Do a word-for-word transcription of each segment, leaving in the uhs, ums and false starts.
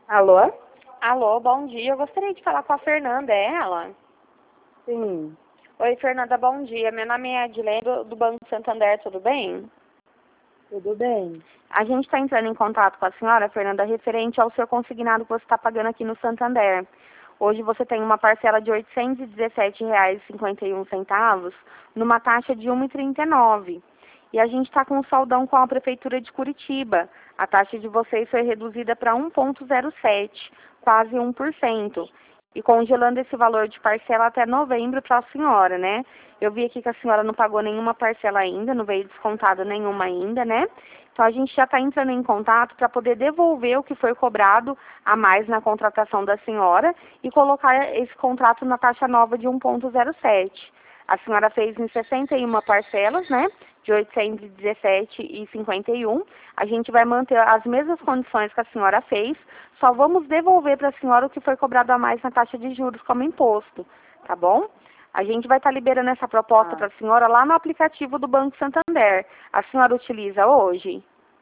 Alô? Alô, bom dia. Eu gostaria de falar com a Fernanda, é ela? Sim, Oi, Fernanda, bom dia. Meu nome é Edilene, do do Banco Santander, tudo bem? tudo bem. A gente está entrando em contato com a senhora, Fernanda, referente ao seu consignado que você está pagando aqui no Santander. Hoje você tem uma parcela de oitocentos e dezessete reais e cinquenta e um centavos, numa taxa de um real e trinta e nove centavos. E a gente está com um saldão com a Prefeitura de Curitiba. A taxa de vocês foi reduzida para um vírgula zero sete, quase um por cento. E congelando esse valor de parcela até novembro para a senhora, né? Eu vi aqui que a senhora não pagou nenhuma parcela ainda, não veio descontado nenhuma ainda, né? Então a gente já está entrando em contato para poder devolver o que foi cobrado a mais na contratação da senhora e colocar esse contrato na taxa nova de um vírgula zero sete. A senhora fez em sessenta e uma parcelas, né? De oitocentos e dezessete reais e cinquenta e um. A gente vai manter as mesmas condições que a senhora fez, só vamos devolver para a senhora o que foi cobrado a mais na taxa de juros como imposto, tá bom? A gente vai estar liberando essa proposta Ah, para a senhora lá no aplicativo do Banco Santander. A senhora utiliza hoje?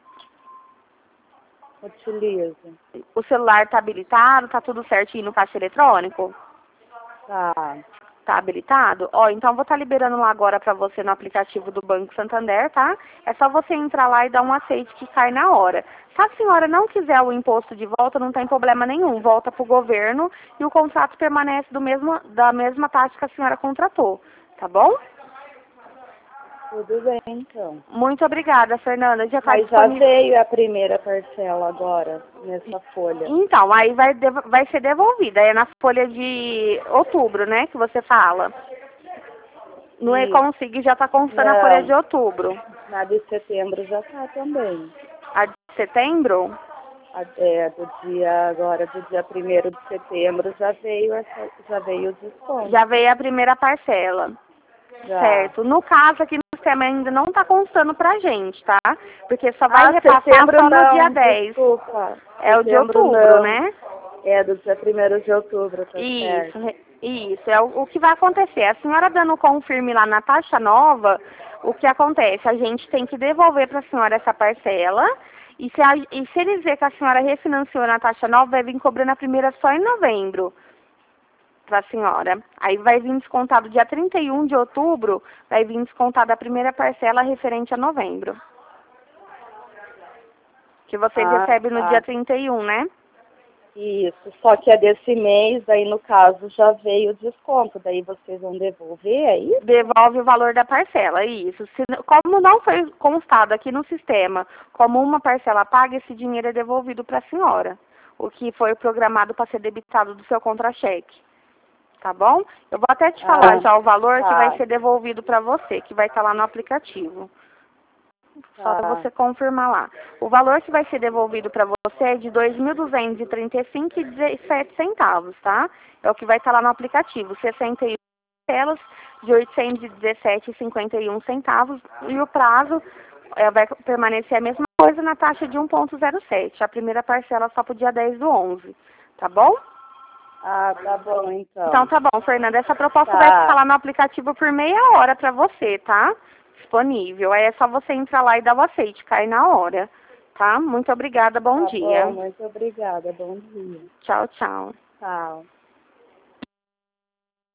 utilizo. O celular está habilitado? Está tudo certinho no caixa eletrônico? Tá. Tá habilitado? Ó, então vou estar liberando lá agora para você no aplicativo do Banco Santander, tá? É só você entrar lá e dar um aceite que cai na hora. Se a senhora não quiser o imposto de volta, não tem problema nenhum. Volta para o governo e o contrato permanece do mesmo, da mesma taxa que a senhora contratou, tá bom? Tudo bem, então. Muito obrigada, Fernanda. Já está Mas já disponível. veio a primeira parcela agora, nessa folha. Então, aí vai, dev- vai ser devolvida. É na folha de outubro, né, que você fala. No Isso. E-Consig já está constando a folha de Não, outubro. na de setembro já tá também. A de setembro? A, é, do dia agora, do dia primeiro de setembro, já veio, essa, já veio o desconto. Já veio a primeira parcela. Já. Certo. No caso aqui no sistema ainda não está constando pra gente, tá? Porque só vai Ah, repassar setembro só no dia não, dez. desculpa. É o de Setembro outubro, não. né? É, do dia primeiro de outubro, tá Isso, certo. re- isso. É o, o que vai acontecer. A senhora dando confirme lá na taxa nova, o que acontece? A gente tem que devolver para a senhora essa parcela. E se, a, e se eles ver que a senhora refinanciou na taxa nova, vai vir cobrando a primeira só em novembro para a senhora. Aí vai vir descontado dia trinta e um de outubro, vai vir descontada a primeira parcela referente a novembro. Que vocês Ah, recebem no dia tá. trinta e um, né? Isso. Só que é desse mês, daí no caso já veio o desconto. Daí vocês vão devolver, é isso? Devolve o valor da parcela, isso. Se, como não foi constado aqui no sistema como uma parcela paga, esse dinheiro é devolvido para a senhora. O que foi programado para ser debitado do seu contra-cheque. Tá bom? Eu vou até te falar Ah, já o valor que vai tá. ser devolvido para você, que vai estar lá no aplicativo. Só para Tá. você confirmar lá. O valor que vai ser devolvido para você é de dois mil duzentos e trinta e cinco reais e dezessete centavos, tá? É o que vai estar lá no aplicativo. sessenta e um parcelas de oitocentos e dezessete reais e cinquenta e um centavos e o prazo é, vai permanecer a mesma coisa na taxa de um vírgula zero sete. A primeira parcela só para o dia dez do onze, tá bom? Ah, tá bom, Então então. tá bom, Fernanda. Essa proposta vai ficar Tá. lá no aplicativo por meia hora para você, tá? Disponível. Aí é só você entrar lá e dar o aceite, cai na hora. Tá? Muito obrigada, bom Tá bom, dia. muito obrigada. Bom dia. Tchau, tchau. Tchau.